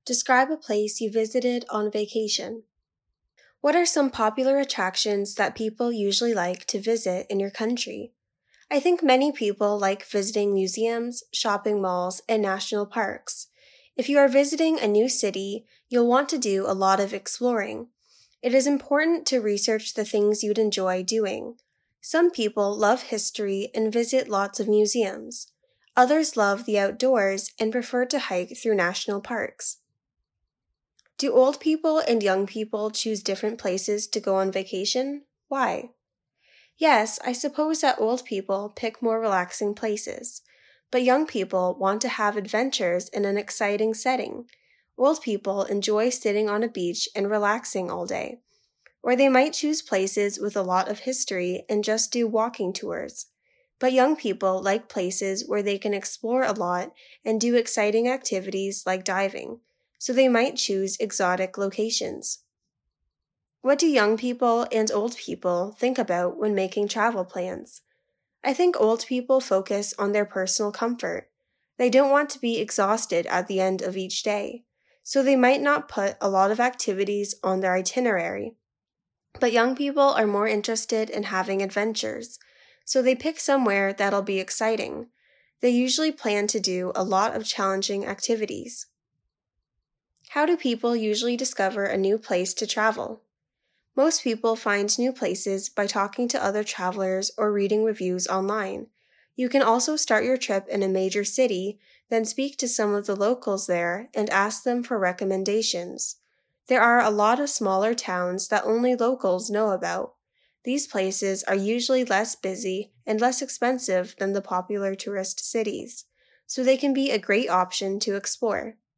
Describe a place you visited on vacation. What are some popular attractions that people usually like to visit in your country? I think many people like visiting museums, shopping malls, and national parks. If you are visiting a new city, you'll want to do a lot of exploring. It is important to research the things you'd enjoy doing. Some people love history and visit lots of museums. Others love the outdoors and prefer to hike through national parks. Do old people and young people choose different places to go on vacation? Why? Yes, I suppose that old people pick more relaxing places, but young people want to have adventures in an exciting setting. Old people enjoy sitting on a beach and relaxing all day, or they might choose places with a lot of history and just do walking tours. But young people like places where they can explore a lot and do exciting activities like diving, so they might choose exotic locations. What do young people and old people think about when making travel plans? I think old people focus on their personal comfort. They don't want to be exhausted at the end of each day, so they might not put a lot of activities on their itinerary. But young people are more interested in having adventures, so they pick somewhere that'll be exciting. They usually plan to do a lot of challenging activities. How do people usually discover a new place to travel? Most people find new places by talking to other travelers or reading reviews online. You can also start your trip in a major city, then speak to some of the locals there and ask them for recommendations. There are a lot of smaller towns that only locals know about. These places are usually less busy and less expensive than the popular tourist cities, so they can be a great option to explore.